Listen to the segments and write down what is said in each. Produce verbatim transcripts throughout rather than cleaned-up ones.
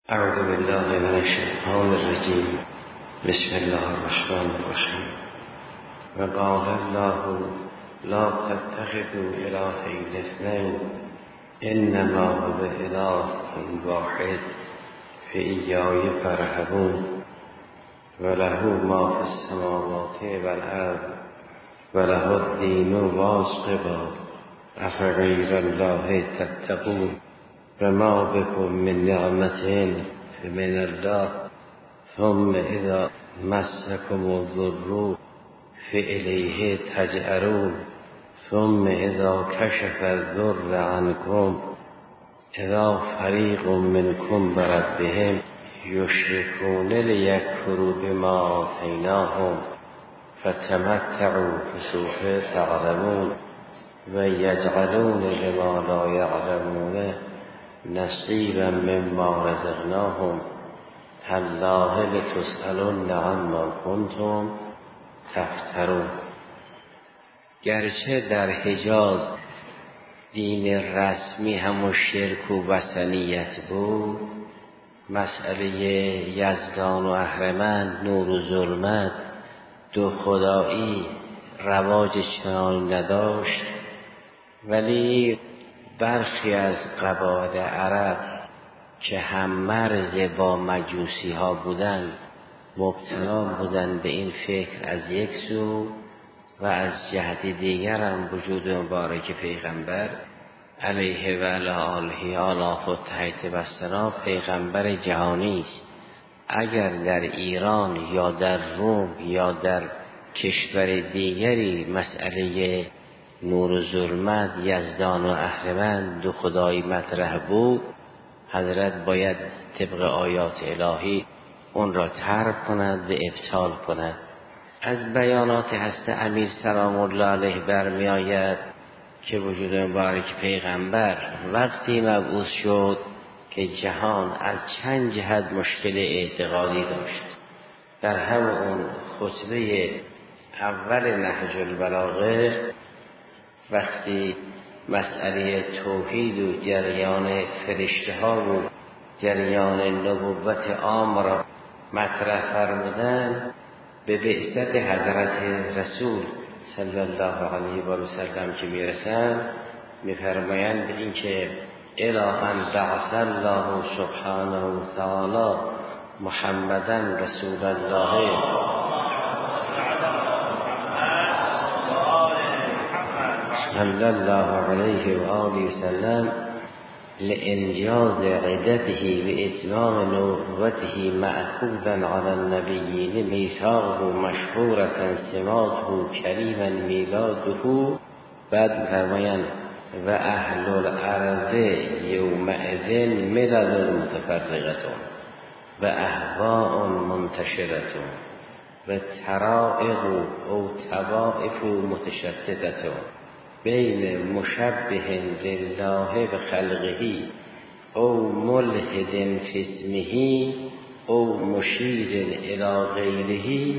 اعوذ بالله من الشیطان الرجیم. بسم الله الرحمن الرحیم. وقال الله لا تتخذوا الهین اثنین انما هو اله واحد فإیای فارهبون وله ما فی السماوات والارض وله الدین واصبا افغیر الله تتقون وما بكم من نعمة فمن الله ثم إذا مسكم الضر فإليه تجأرون ثم إذا كشف الضر عنكم إذا فريق منكم بربهم يشركون ليكفروا بما آتيناهم فتمتعوا فسوف تعلمون ويجعلون لما لا يعلمون نصیبا مما رزقناهم تالله لتسألن عما کنتم تفترون. گرچه در حجاز دین رسمی همون شرک و وثنیت بود، مسئله یزدان و اهرمن، نور و ظلمت، دو خدایی رواج چنان نداشت، ولی برخی از قبایل عرب که هم مرز با مجوسی ها بودند مبتلا بودند به این فکر از یک سو، و از جهت دیگر هم وجود مبارک پیغمبر علیه و علی آله آلاف و تحت بستنا پیغمبر جهانی است. اگر در ایران یا در روم یا در کشور دیگری مسئله نور و ظلمت، یزدان و اهرمن، دو خدایی مطرح بود، حضرت باید طبق آیات الهی اون را ترک کند و ابطال کند. از بیانات هست امیر سلام الله علیه برمی آید که وجود مبارک پیغمبر وقتی مبعوث شد که جهان از چند جهت مشکل اعتقادی داشت. در همون خطبه اول نهج البلاغه وقتی مسئله توحید و جریان فرشته ها و جریان نبوت عام را مطرح فرمودند، به بعثت حضرت رسول صلی الله علیه و سلم که میرسند میفرمایند به این که الی ان بعث الله سبحانه و تعالی محمدن رسول الله صلی الله علیه و آله و سلم لانجاز عدته و اتمام نبوته مأخوذا علی النبیین میثاقه مشهورة سماته کریما میلاده. بعد فرمایند و اهل الارض یومئذ ملل متفرقة و اهواء منتشرة و طرائق او طوائف متشتتة بین مشبه لله و خلقه او ملحد فی اسمه او مشیر الی غیره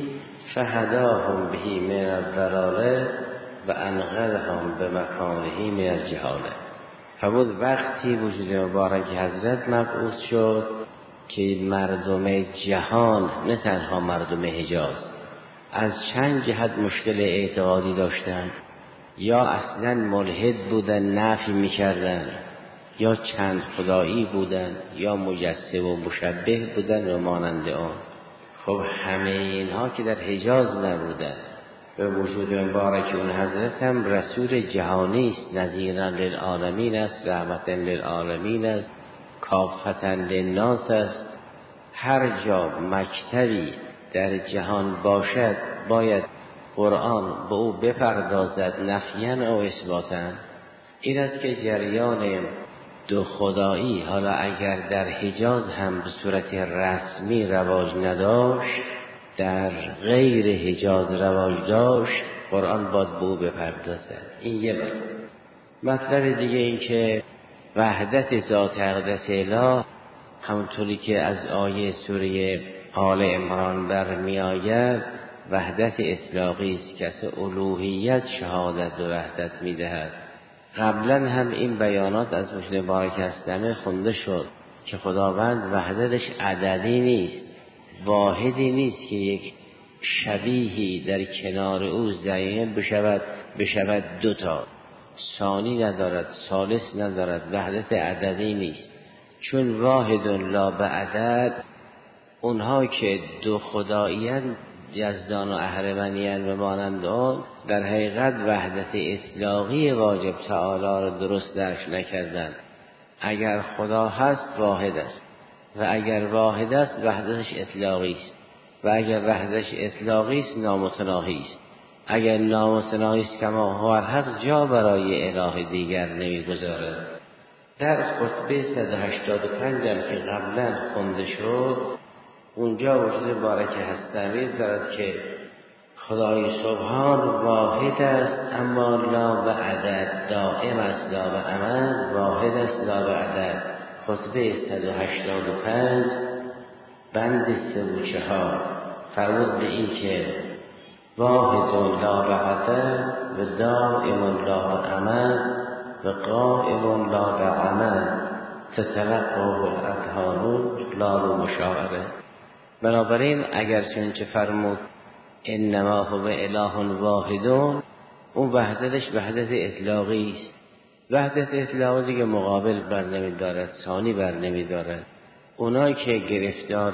فهداهم به من الضلاله و انقذهم به مکانه من الجهاله. فرمود وقتی وجود مبارک حضرت مبعوث شد که مردم جهان، نه تنها مردم حجاز، از چند جهت مشکل اعتقادی داشتند، یا اصلا ملحد بودن نفی میکردن، یا چند خدایی بودن، یا مجسم و مشبه بودن و مانند آن. خب همه اینها که در حجاز نبودن، به وجود مبارک اون حضرت هم رسول جهانی است، نذیرا للعالمین است، رحمتا للعالمین است، کافتا للناس است. هر جا مکتبی در جهان باشد باید قرآن به او بپردازد، نفیاً و اثباتاً. این است که جریان دو خدایی حالا اگر در حجاز هم به صورت رسمی رواج نداشت، در غیر حجاز رواج داشت، قرآن باید به او بپردازد. این یه مطلب. مطلب دیگه این که وحدت ذات اقدس اله، همونطوری که از آیه سوره آل عمران برمی آید، وحدت اطلاقی است که از الوهیت شهادت و وحدت میدهد. قبلا هم این بیانات از وجود مبارک هستمه خونده شد که خداوند وحدتش عددی نیست، واحدی نیست که یک شبیهی در کنار او زعیم بشود بشود دوتا، ثانی ندارد، ثالث ندارد، وحدت عددی نیست. چون واحد لا به عدد، اونها که دو خدایی‌اند، یزدان و اهرمنی‌اند و مانند آن، در حقیقت وحدت اطلاقی واجب تعالی را درست درک نکردند. اگر خدا هست واحد است و اگر واحد است وحدتش اطلاقی است و اگر وحدتش اطلاقی است نامتناهی است. اگر نامتناهی است کما هو الحق، جا برای اله دیگر نمیگذارد. در خطبه صد و هشتاد و پنج که قبلا خونده شد، اونجا وجود بارک هستوی دارد که خدای سبحان واحد است اما لا به عدد، دائم است لا به عمل، واحد است لا به عدد. خطبه صد و هشتاد و پنج بند سه و چهار فرمود به این که واحد لا به عدد و دائم لا به عمل و قائم لا به عمل تتلقاه الاذهان لا مشاعره. بنابراین اگر چنچه فرمود انما هو اله واحدون، اون وحدتش وحدت اطلاقی است. وحدت اطلاقی دیگه مقابل بر نمی دارد، ثانی بر نمی دارد. اونایی که گرفتار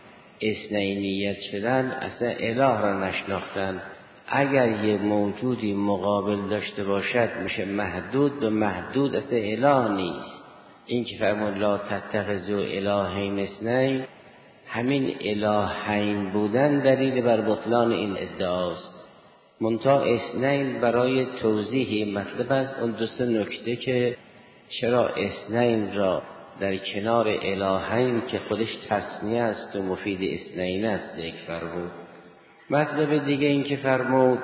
اثنینیت شدن اصلا اله را نشناختن. اگر یه موجودی مقابل داشته باشد میشه محدود، و محدود اصلا اله نیست. این که فرمود لا تتخذوا الهین اثنین، همین الهین بودن دلیل بر بطلان این ادعاست. منتها اثنین برای توضیح مطلب است. اون دو سه نکته که چرا اثنین را در کنار الهین که خودش تثنیه است و مفید اثنین است یک فرمود. مطلب دیگه این که فرمود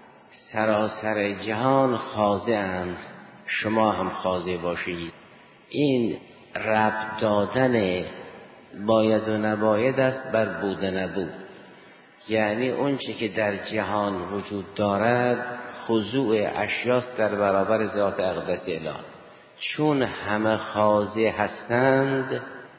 سراسر جهان خاضع‌اند، شما هم خاضع باشید. این ربط دادن باید و نباید است بر بود و نبود. یعنی اون چی که در جهان وجود دارد خضوع اشیاست در برابر ذات اقدس اله. چون همه خاضع هستند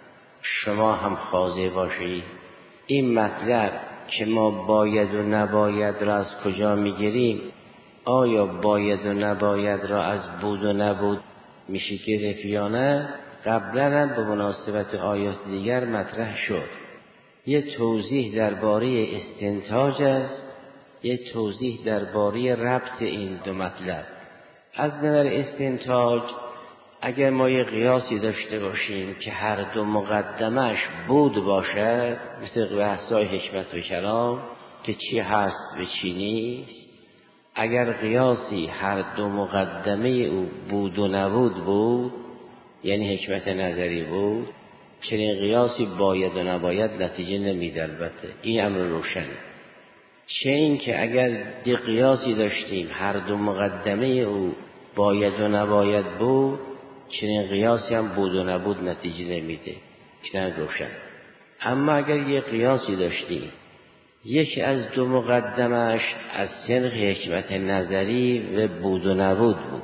شما هم خاضع باشید. این مطلب که ما باید و نباید را از کجا میگیریم؟ آیا باید و نباید را از بود و نبود میشه گرفت یا نه؟ قبلا هم به مناسبت آیات دیگر مطرح شد. یه توضیح درباره استنتاج است، یه توضیح درباره ربط این دو مطلب. از نظر استنتاج اگر ما یه قیاسی داشته باشیم که هر دو مقدمش بود باشد، مثل بحث‌های حکمت و کلام که چی هست و چی نیست، اگر قیاسی هر دو مقدمه او بود و نبود بود، یعنی حکمت نظری بود، چنین قیاسی باید و نباید نتیجه نمیده. البته این امر روشنه. چه این که اگر دی قیاسی داشتیم هر دو مقدمه او باید و نباید بود، چنین قیاسی هم بود و نبود نتیجه نمیده. این روشن. اما اگر یه قیاسی داشتیم یکی از دو مقدمش از سنخ حکمت نظری و بود و نبود بود،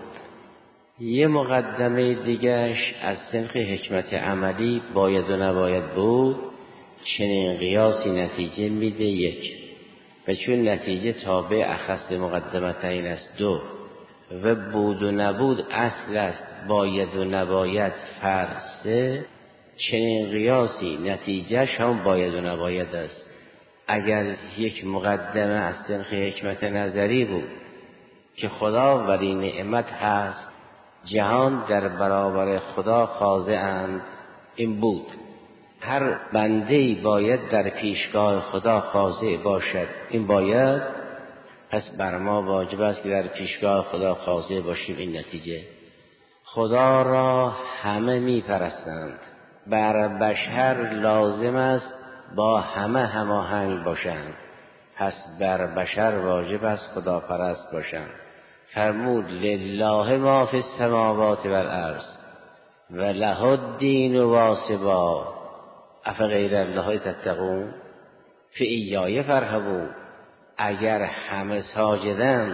یه مقدمه دیگرش از سنخ حکمت عملی باید و نباید بود، چنین قیاسی نتیجه میده یک. و چون نتیجه تابع اخص مقدمتین است دو و بود و نبود اصل است باید و نباید فرق سه، چنین قیاسی نتیجهش هم باید و نباید است. اگر یک مقدمه از سنخ حکمت نظری بود که خدا ولی نعمت هست، جهان در برابر خدا خاضع‌اند، این بود. هر بنده‌ای باید در پیشگاه خدا خاضع باشد، این باید. پس بر ما واجب است که در پیشگاه خدا خاضع باشیم. این نتیجه خدا را همه میپرستند، بر بشر لازم است با همه هماهنگ باشند. پس بر بشر واجب است خدا پرست باشند. فرمود لله ما فی السماوات والارض و له الدین واصبا افغیر الله تتقون فایای فارهبون. اگر همه ساجدند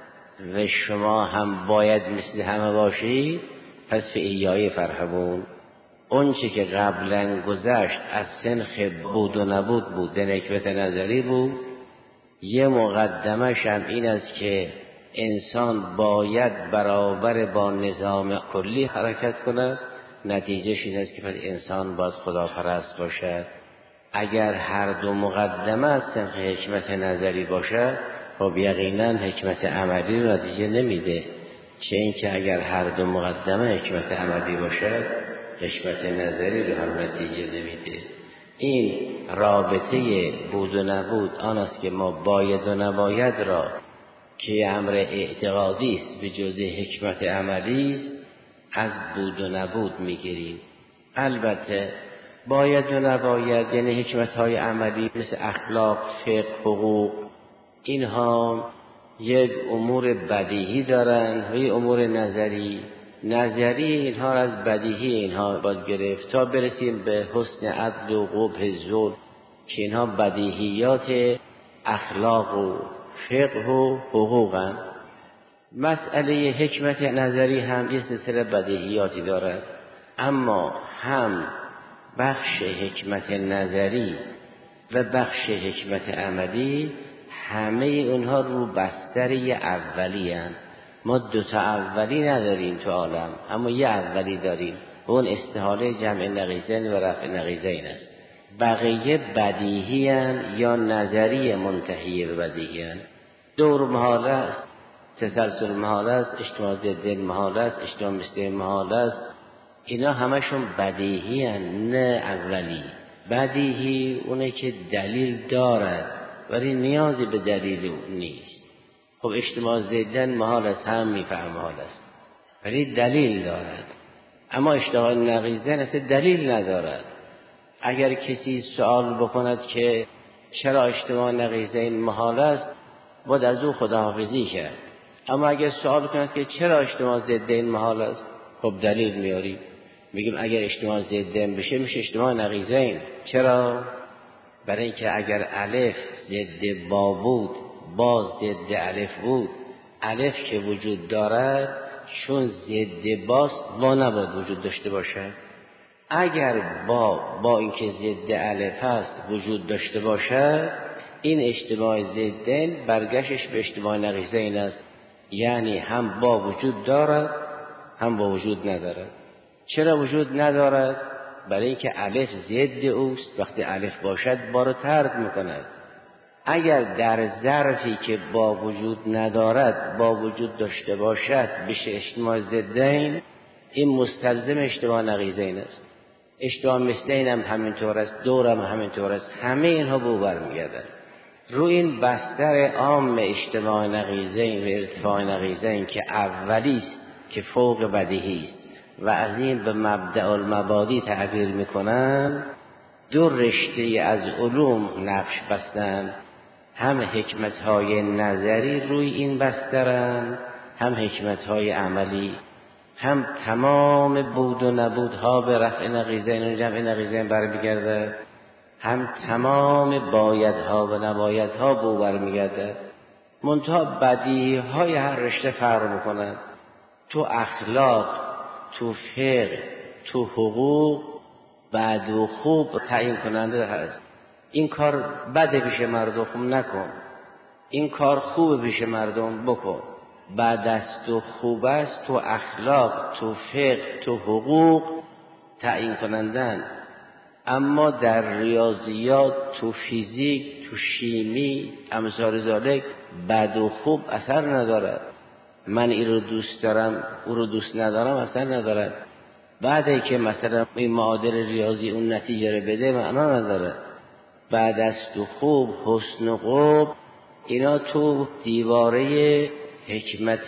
و شما هم باید مثل همه باشید، پس فایای فارهبون. اون چی که قبلا گذشت از سنخ بود و نبود بود، در حکمت نظری بود. یه مقدمش هم این است که انسان باید برابر با نظام کلی حرکت کند. نتیجهش این است که پس انسان باید خداپرست باشد. اگر هر دو مقدمه از سنخ حکمت نظری باشد، خب یقینا حکمت عملی رو نتیجه نمیده. چه این که اگر هر دو مقدمه حکمت عملی باشد، حکمت نظری رو هم نتیجه نمیده. این رابطه بود و نبود آن است که ما باید و نباید را که امر اعتقادی است به جز حکمت عملی است از بود و نبود میگیریم. البته باید و نباید یعنی حکمت های عملی مثل اخلاق، فقه، حقوق، اینها یک امور بدیهی دارن و یک امور نظری. نظری اینها از بدیهی اینها باید گرفت تا برسیم به حسن عدل و قبح ظلم که اینها بدیهیات اخلاق و فقه و حقوقن. مسئله حکمت نظری هم یه سلسله بدیهیاتی دارد، اما هم بخش حکمت نظری و بخش حکمت عملی همه اونها رو بستری اولی هستند. ما دوتا اولی نداریم تو عالم، اما یه اولی داریم و اون استحاله جمع نقیضین و رفع نقیضین است. بقیه بدیهی هستند یا نظری منتهی به بدیهی هستند. دور محال است، تسلسل محال است، اجتماع ضدین محال است، اجتماع مثلین محال است. اینا همشون بدیهی هستند نه اولی. بدیهی اونه که دلیل دارد ولی نیازی به دلیل نیست. خب اجتماع ضدین محال است، هم میفهم محال است ولی دلیل دارد. اما اجتماع نقیضین اصلا دلیل ندارد. اگر کسی سوال بکند که چرا اجتماع نقیضین محال است، باید از او خداحافظی کرد. اما اگر سوال کند که چرا اجتماع ضدین محال است، خب دلیل میاریم، میگیم اگر اجتماع ضدین بشه میشه اجتماع نقیضین. چرا؟ برای اینکه اگر الف ضد با بود، با ضد الف بود، الف که وجود دارد چون ضد باست با نباید وجود داشته باشد. اگر با با اینکه ضد الف است وجود داشته باشد، این اجتماع ضدین برگشتش به اجتماع نقیضین است، یعنی هم با وجود دارد هم با وجود ندارد. چرا وجود ندارد؟ برای اینکه الف ضد اوست. وقتی الف باشد با رو طرد میکند. اگر در ظرفی که با وجود ندارد با وجود داشته باشد بشه اجتماع ضدین، این مستلزم اجتماع نقیضین است. اجتماع مثلین هم همینطور است، دور هم همینطور است. همه اینها به او برمیگردند. رو این بستر عام اجتماع نقیضین و ارتفاع نقیضین که اولی است که فوق بدیهی است و از این به مبدأ المبادی تعبیر میکنن، دو رشته از علوم نقش بستند. هم حکمت‌های نظری روی این بسترند، هم حکمت‌های عملی. هم تمام بود و نبودها به رفع نقیضین و جمع نقیضین برمیگردد، هم تمام بایدها و نبایدها به او برمیگردد. منتها بدیهی‌های هر رشته فرق میکنند. تو اخلاق، تو فقه، تو حقوق بد و خوب تعیین کننده هست. این کار بده پیش مردم خوب نکن، این کار خوب پیش مردم بکن. بد است و خوب است تو اخلاق، تو فقه، تو حقوق تعیین کنندن. اما در ریاضیات، تو فیزیک، تو شیمی، امثال ذالک بد و خوب اثر ندارد. من این رو دوست دارم او رو دوست ندارم اثر ندارد. بعدی که مثلا این معادل ریاضی اون نتیجه رو بده معنا نداره. بعد است و خوب، حسن و قبح، اینا تو دیواره حکمت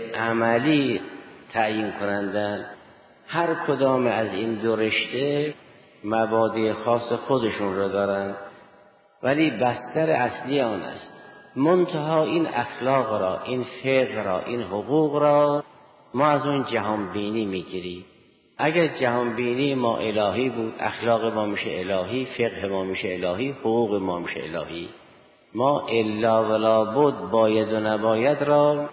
عملی تعیین کنندن. هر کدام از این دو رشته مبادی خاص خودشون رو دارن، ولی بستر اصلی آن است. منتها این اخلاق را، این فقه را، این حقوق را ما از اون جهان بینی میگیریم. اگر جهان بینی ما الهی بود، اخلاق ما میشه الهی، فقه ما میشه الهی، حقوق ما میشه الهی. ما الا ولا بود، باید و نباید را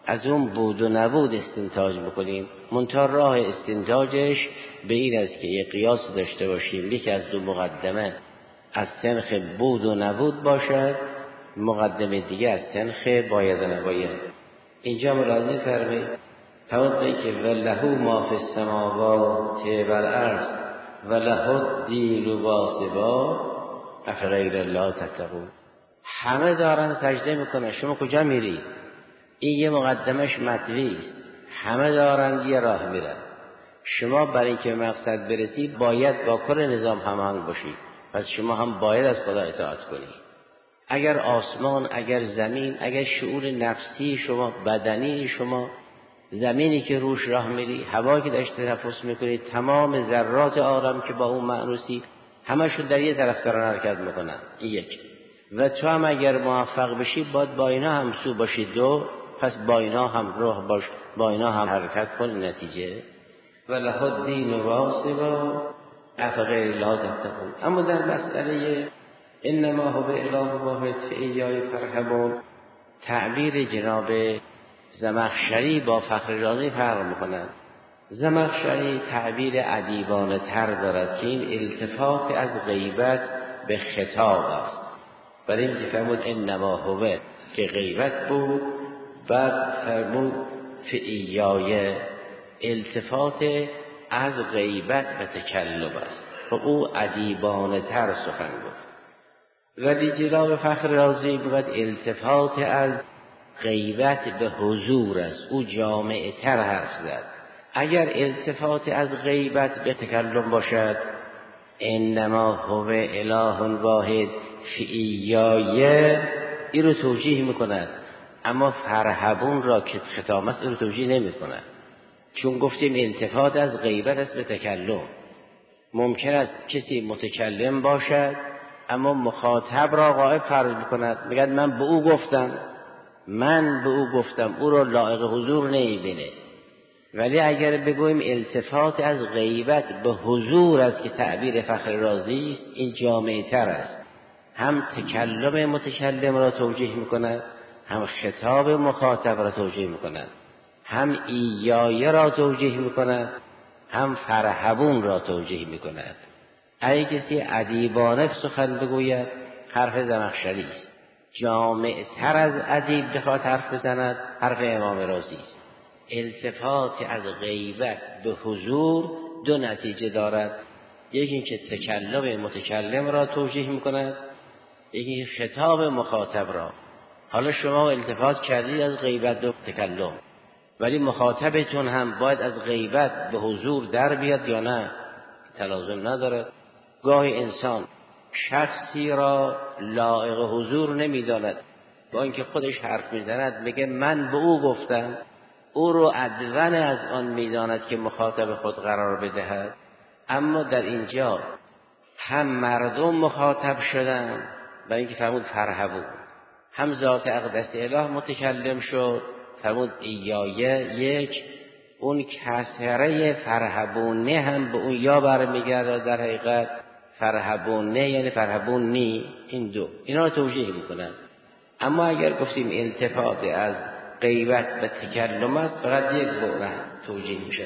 از اون بود و نبود استنتاج بکنیم. منتها راه استنتاجش به این است که یه قیاس داشته باشیم، یکی از دو مقدمه از سنخ بود و نبود باشد، مقدمه دیگه از سنخ باید و نباید. اینجا ملاحظه فرمایید فرمودن که وله ما فی السماوات والارض وله الدین واصبا افغیر الله تتقون. همه دارن سجده میکنن، شما کجا میری؟ این یه مقدمش مطوی است. همه دارن یه راه میرن، شما برای اینکه مقصد برسی باید با کل نظام هماهنگ باشی، پس شما هم باید از خدا اطاعت کنی. اگر آسمان، اگر زمین، اگر شعور نفسی شما، بدنی شما، زمینی که روش راه میری، هوایی که داشت تنفس میکنی، تمام ذرات عالم که با اون معنوسی همشون در یه طرف دارن حرکت میکنن. این یک. و تو هم اگر موفق بشی باید با اینا هم سو باشی دو، پس با اینا هم روح باش، با اینا هم حرکت کن. نتیجه وله الدین واصبا افغیر الله تتقون. اما در مسئله انما هو اله واحد فایای فرهبون، تعبیر جناب زمخشری با فخر رازی فرق میکنند. زمخشری تعبیر ادیبانه تر دارد که این التفات از غیبت به خطاب است. برای این که فرمود انما هو که غیبت بود، بعد فرمود فایای التفات از غیبت به تکلم است و او ادیبانه تر سخن گفت. ولی جناب فخر رازی بود التفات از غیبت به حضور است، او جامع تر حرف زد. اگر التفات از غیبت به تکلم باشد انما هو اله واحد فایای، این رو توجیه میکند، اما فرهبون را که ختام است این رو توجیه نمی کند، چون گفتیم التفات از غیبت است به تکلم. ممکن است کسی متکلم باشد اما مخاطب را غائب فرض بکند، میگه من به او گفتم، من به او گفتم، او را لایق حضور نمیبینه. ولی اگر بگویم التفات از غیبت به حضور است که تعبیر فخر رازی است، این جامع تر است، هم تکلم متکلم را توجیه میکند، هم خطاب مخاطب را توجیه میکند، هم ایایه را توجیه میکند، هم فرهبون را توجیه میکند. اگه کسی ادیبانه سخن بگوید حرف زمخشری است، جامع تر از ادیب بخواد حرف بزند حرف امام رازی است. التفات از غیبت به حضور دو نتیجه دارد، یکی که تکلم متکلم را توجیه میکند، یکی خطاب مخاطب را. حالا شما التفات کردید از غیبت به تکلم، ولی مخاطبتون هم باید از غیبت به حضور در بیاد یا نه؟ تلازم نداره. گاهی انسان شخصی را لایق حضور نمیداند، با اینکه خودش حرف میزند میگه من به او گفتم، او رو ادون از آن میداند که مخاطب خود قرار بدهد. اما در اینجا هم مردم مخاطب شدن، برای اینکه فرمود فرهبون، هم ذات اقدس اله متکلم شد، فرمود ایایه یک. اون کسره فرهبونه هم به اون یا برمیگرده، در حقیقت فرهبونه یعنی فرهبونی، این دو اینا رو توجیه میکنن. اما اگر گفتیم التفات از غیبت به تکلم است، فقط یک باره توجیه میشه،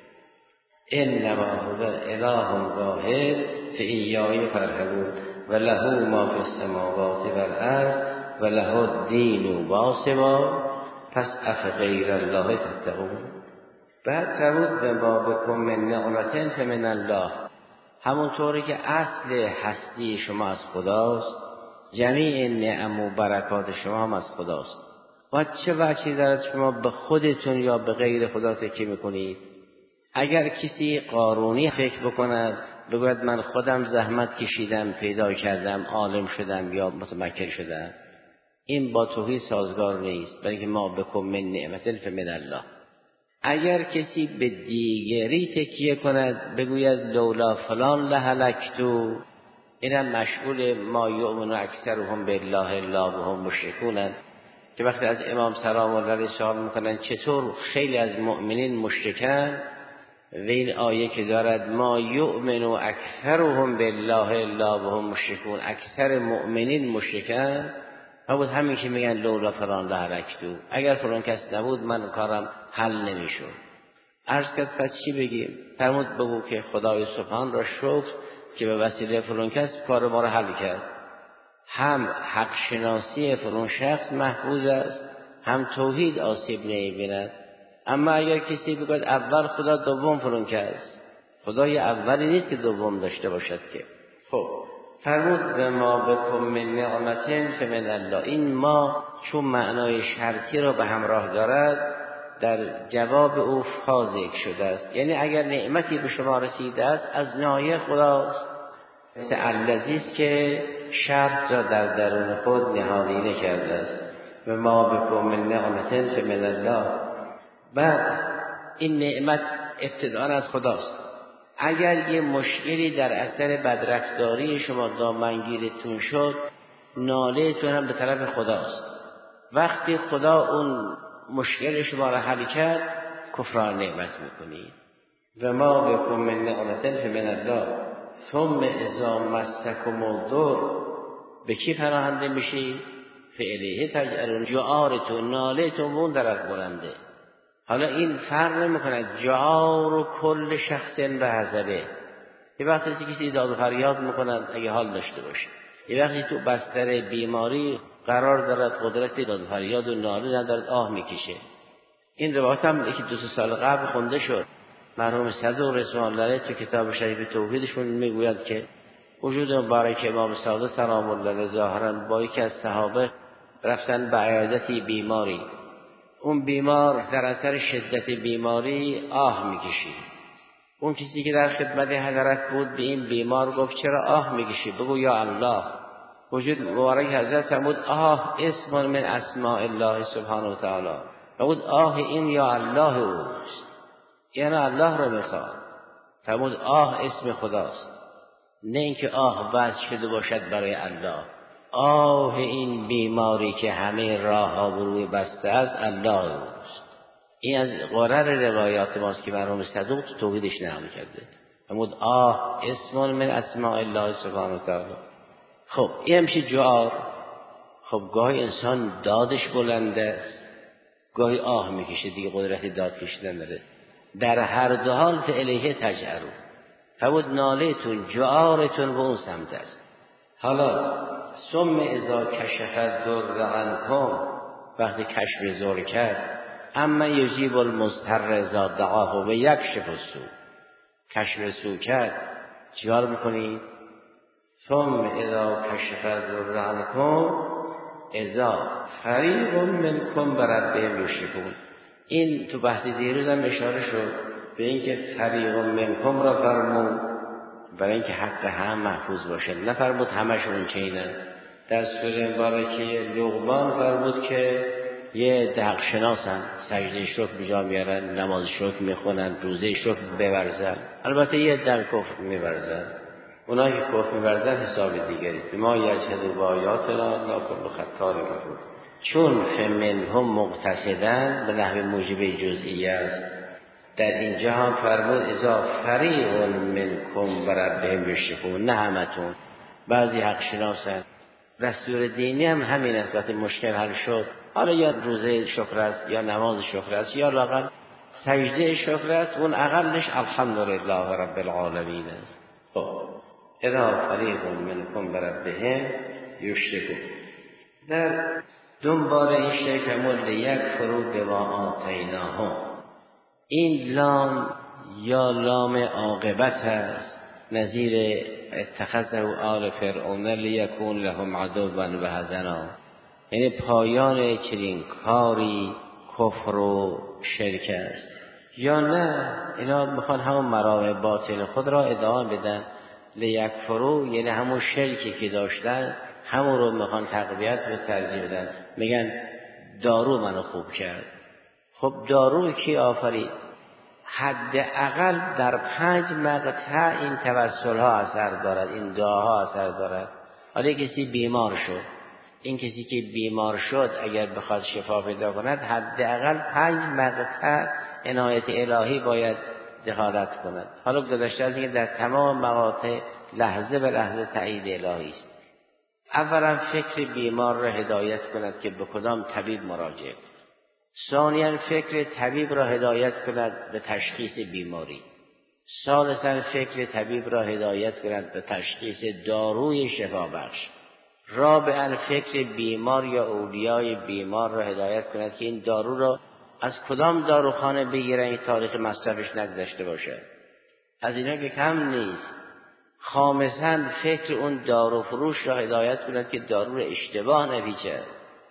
انما هو اله واحد فایای فرهبون و له ما فی السماوات والارض و له الدین واصبا پس افغیر الله تتقون. بعد فرمود و ما بکم من نعمت فمن الله، همونطوری که اصل هستی شما از خداست، جمیع نعم و برکات شما هم از خداست. و چه وجهی دارد شما به خودتون یا به غیر خدا تکیه میکنید؟ اگر کسی قارونی فکر بکند بگوید من خودم زحمت کشیدم پیدا کردم عالم شدم یا متمکن شدم، این با توحید سازگار نیست، برای که ما بکم من نعمت فمن الله. اگر کسی به دیگری تکیه کند بگوید لولا فلان لهلکتو، اینم مشغول ما یؤمن اکثرهم بالله الا وهم مشرکون، که وقتی از امام سلام الله علیه سوال میکنن چطور خیلی از مؤمنین مشرکن، و این آیه که دارد ما یؤمن اکثرهم بالله الا وهم مشرکون، اکثر مؤمنین مشرکن، بود همیشه میگن لولا فلان لهلکتو، اگر فلان کس نبود من کارم حل نمیشد. عرض کرد پس چی بگیم؟ فرمود بگو که خدای سبحان را شکر که به وسیله فلان کس کار ما را حل کرد. هم حق شناسی فلان شخص محفوظ است، هم توحید آسیب نمی‌بیند. اما اگر کسی بگوید اول خدا دوم فلان کس، خدای اولی نیست که دوم داشته باشد که. خب فرمود به ما بکن من نعمتین فمن الله. این ما چون معنای شرطی را به همراه دارد در جواب او فا ذکر شده است، یعنی اگر نعمتی به شما رسیده است از ناحیه خداست، مثل الذی است که شرط را در درون خود نهادینه کرده است. به ما بکن من نعمتین فمن الله. بعد این نعمت ابتداء از خداست. اگر یه مشکلی در اثر بدرفتاری شما دامنگیرتون شد، نالهتون هم به طرف خداست. وقتی خدا اون مشکل شما را حل کرد کفران نعمت میکنید. و ما بکن من نعمتین فمن الله ثم اذا مسکم الضر. به کی پناهنده میشی؟ فالیه تجأرون. جعارتون نالهتون اون طرف بلنده. حالا این فرق نمیکنه جعار و کل شخص به حسبه. یه وقتی کسی داد و فریاد میکنند اگه حال داشته باشه، یه وقتی تو بستر بیماری قرار دارد قدرت داد و فریاد و ناله ندارد آه میکشه. این روایت هم یکی دو سه سال قبل خونده شد. مرحوم صدوق رضوان الله تو کتاب شریف توحیدشون میگوید که وجود مبارک امام صادق سلام الله علیه ظاهرا با یکی از صحابه رفتن به عیادتی بیماری. اون بیمار در اثر شدت بیماری آه میکشید. اون کسی که در خدمت حضرت بود به این بیمار گفت چرا آه میکشی؟ بگو یا الله. وجود مبارک حضرت فرمود آه اسم من اسماء الله سبحانه و تعالی. فرمود آه این یا الله اوست، یعنی الله رو میخواد. فرمود آه اسم خداست، نه اینکه آه وضع شده باشد برای الله. آه این بیماری که همه راه ها بروی بسته است الله اوست. این از قرر روایات ماست که مرحوم صدوق تو توحیدش نقل کرده. فرمود آه اسم من اسماء الله سبحانه و تعالی. خب این میشه جعار. خب گاهی انسان دادش بلنده است، گاهی آه میکشه، دیگه قدرت داد کشیدن نداره. در هر دو حال فالیه تجأرون. فرمود نالهتون جعارتون به اون سمت است. حالا ثم اذا کشف الضر عنکم، وقتی کشف ضر کرد، اما یجیب المضطر اذا دعاه و یکشف السوء. کشف سوء کرد چیکار میکنید؟ ثم اذا کشف الضر عنکم اذا فریق منکم بربهم یشرکون. این تو بحث دیروز هم اشاره شد به اینکه فریق منکم را فرمود برای اینکه حق هم محفوظ باشه، نفرمود همشون چینن. در سوره مبارکه لقمان فرمود که یه حق شناسن، سجده شکر بجا میارن، نماز شکر میخونن، روزه شکر بورزن. البته یه در کفر میورزن، اونایی که کفر میورزن حساب دیگریست. ما یجهد با آیاتنا لا کل خطار کفور. چون فمنهم مقتصدن به نحو موجب جزئیه است. در اینجا هم فرمود اذا فریق منکم بربهم یشرکون، نه همتون، بعضی حق شناسن. دستور دینی هم همین است. وقتی مشکل حل شد، حالا یا روزه شکر است یا نماز شکر است یا لااقل سجده شکر است، اون اقلش الحمدلله رب العالمین است. خب اذا فریق منکم بربهم یشرکون. در دنبال این شرک مورد یک فرو به ما آتیناهم. این لام یا لام عاقبت است، نظیر اتخذه آل فرعون لیکون لهم عدوا و حزنا. یعنی پایان چنین کاری کفر و شرک است. یا نه اینا میخوان همون مرام باطل خود را ادامه بدن. لیکفروا یعنی همون شرکی که داشتن همون رو میخوان تقویت و ترجیح بدن. میگن دارو منو خوب کرد. خب دارو کی آفرید؟ حداقل در پنج مقطع این توسل ها اثر دارد، این دعاها اثر دارد. حالا کسی بیمار شد، این کسی که بیمار شد اگر بخواد شفا پیدا کند حداقل پنج مقطع عنایت الهی باید دخالت کند. حالا گذشته از اینکه در تمام مقاطع لحظه به لحظه تایید الهی است. اولا فکر بیمار را هدایت کند که به کدام طبیب مراجعه کند. ثانیاً فکر طبیب را هدایت کند به تشخیص بیماری. ثالثاً فکر طبیب را هدایت کند به تشخیص داروی شفابخش. رابعاً فکر بیمار یا اولیای بیمار را هدایت کند که این دارو را از کدام داروخانه بگیرن این تاریخ مصرفش نگذشته باشه. از اینا که کم نیست. خامساً فکر اون دارو فروش را هدایت کند که دارو را اشتباه نپیچد.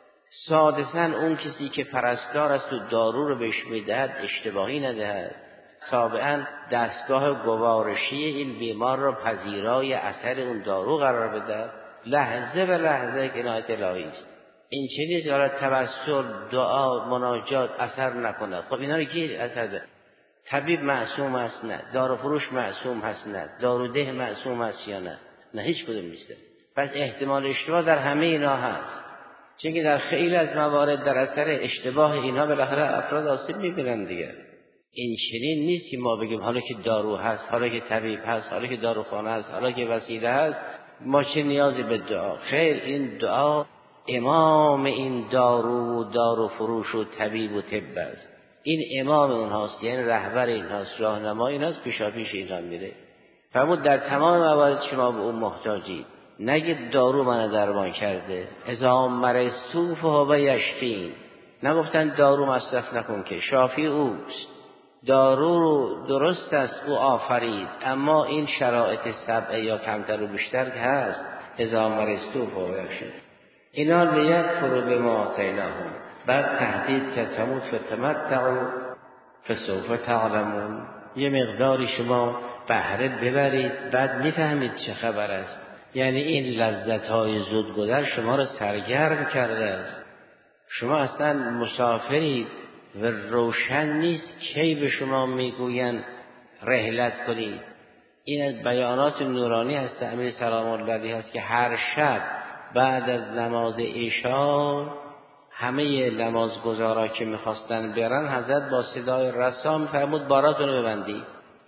سادساً اون کسی که پرستار است و دارو رو بهش میدهد اشتباهی ندهد. سابعاً دستگاه گوارشی این بیمار را پذیرای اثر اون دارو قرار بده. لحظه به لحظه که عنایت الهی است. این چه نیست که توسل، دعا، مناجات اثر نکند. خب اینا رو کی اثر ده؟ طبیب معصوم است؟ نه. دارو فروش معصوم هست؟ نه. داروده معصوم است یا نه؟ نه، هیچ کدوم نیست. پس احتمال اشتباه در همه اینا هست. چون که در خیلی از موارد در اثر اشتباه اینها بالاخره افراد آسیب می‌بینن دیگه. این چنین نیست که ما بگیم حالا که دارو هست، حالا که طبیب هست، حالا که داروخانه هست، حالا که وسیله هست، ما چه نیازی به دعا؟ خیر، این دعا امام این دارو و دارو فروش و طبیب و طب است. این امام اونهاست، یعنی رهبر اینهاست، راهنمای اینهاست، پیشا پیش اینها میره. فرمود در تمام موارد شما به اون محتاجید. نگید دارو من درمان کرده. اذا مرضتو فهو یشفین. نگفتن دارو مصرف نکن که شافی اوست. دارو رو درست است او آفرید، اما این شرایط سبعه یا کمتر و بیشتر که هست. اذا مرضتو فهو یشفین. اینا لیکفروا بما آتیناهم. بعد تهدید که تموت فتمتعوا فسوف تعلمون. یه مقداری شما بهره ببرید بعد میفهمید چه خبر است. یعنی این لذت‌های زودگذر شما را سرگرم کرده است. شما اصلا مسافرید و روشن نیست کی به شما میگوین رحلت کنید. این از بیانات نورانی هست امیر سلام الله علیه هست که هر شب بعد از نماز عشا همه نمازگزارا که میخواستن برن حضرت با صدای رسا میفرمود باراتون رو ببندی.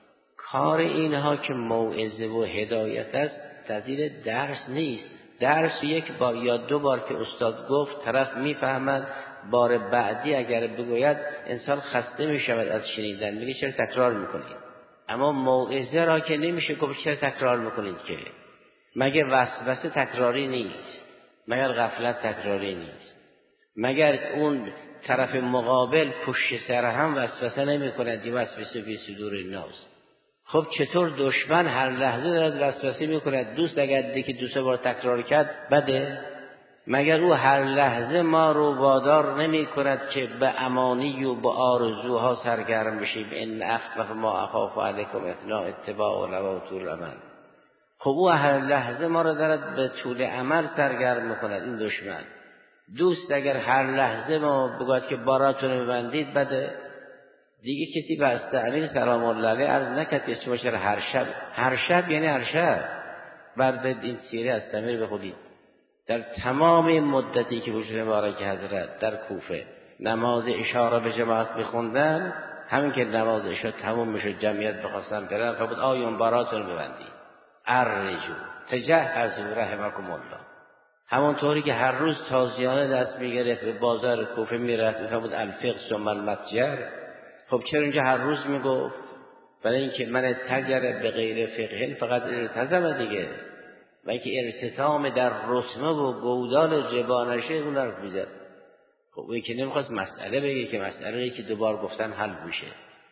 کار اینها که موعظه و هدایت است تذیر درس نیست. درس یک بار یا دو بار که استاد گفت طرف میفهمد، بار بعدی اگر بگوید انسان خسته میشود از شنیدن، میگه چرا تکرار میکنید. اما موعظه را که نمیشه گفت چرا تکرار میکنید که مگر وسوسه تکراری نیست، مگر غفلت تکراری نیست، مگر اون طرف مقابل پشت سر هم وسوسه نمی کند دی وسوسه فی صدور الناس. خب چطور دشمن هر لحظه دارد وسوسه می کند؟ دوست اگر دیگه دو سه بار تکرار کرد بده؟ مگر او هر لحظه ما رو وادار نمی کند که به امانی و به آرزوها سرگرم بشیم؟ ان اخوف ما اخاف علیکم اثناء اتباع و طول الامل. خب او هر لحظه ما رو دارد به طول عمل سرگرم می کند. این دشمن دوست اگر هر لحظه ما بگوید که باراتون رو ببندید بده؟ دیگه کسی بسته. امیر سلام الله علیه عرض نکرد که شما چرا هر شب؟ هر شب یعنی هر شب. بردید این سیره از امیر بخونید. در تمام مدتی که وجود مبارک حضرت در کوفه نماز عشا را به جماعت میخوندن، همین که نماز عشا تمام میشد جمعیت بخواستن برن فرمود آیون باراتون ببندید. ارجو تجهزوا رحمکم الله. همونطوری که هر روز تازیانه دست میگرفت به بازار کوفه میرفت میفرمود الفقه ثم المتجر. خب چرا اینجا هر روز میگفت؟ برای اینکه من تجر به غیر فقه فقط التزم دیگه، و اینکه ارتتام در رسمه و گودال ربا نشه اون رو میزد. خب اون که نمیخواست مسئله بگه که مسئله که دوبار گفتن حل میشه.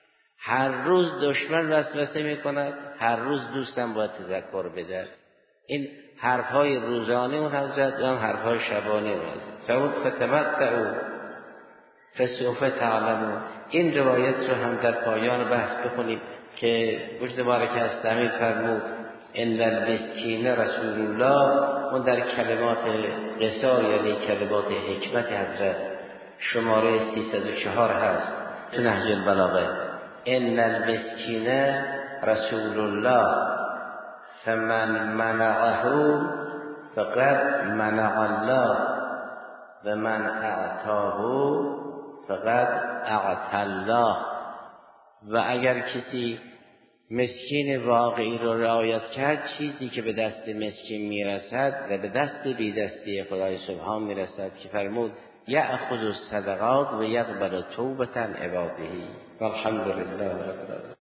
هر روز دشمن وسوسه میکند، هر روز دوستم باید تذکر بده. این حرفهای روزانه اون حضرت و هم حرفهای شبانه اون حضرت. فمود فتمتعوا فسوف تعلمون. این روایت رو هم در پایان بحث بخونیم که وجود مبارک هست امیر فرمود ان المسکین رسول الله. اون در کلمات قصار یعنی کلمات حکمت حضرت شماره سیصد و چهار هست تو نهج البلاغه. ان المسکین رسول الله فمن منعه فقد منع الله و من اعطاه فقد اعطى الله. و اگر کسی مسکین واقعی رو رعایت کرد، چیزی که به دست مسکین میرسد و به دست بی دستی خدای سبحان میرسد که فرمود یأخذ الصدقات و یقبل توبة عباده. والحمد لله رب العالمین.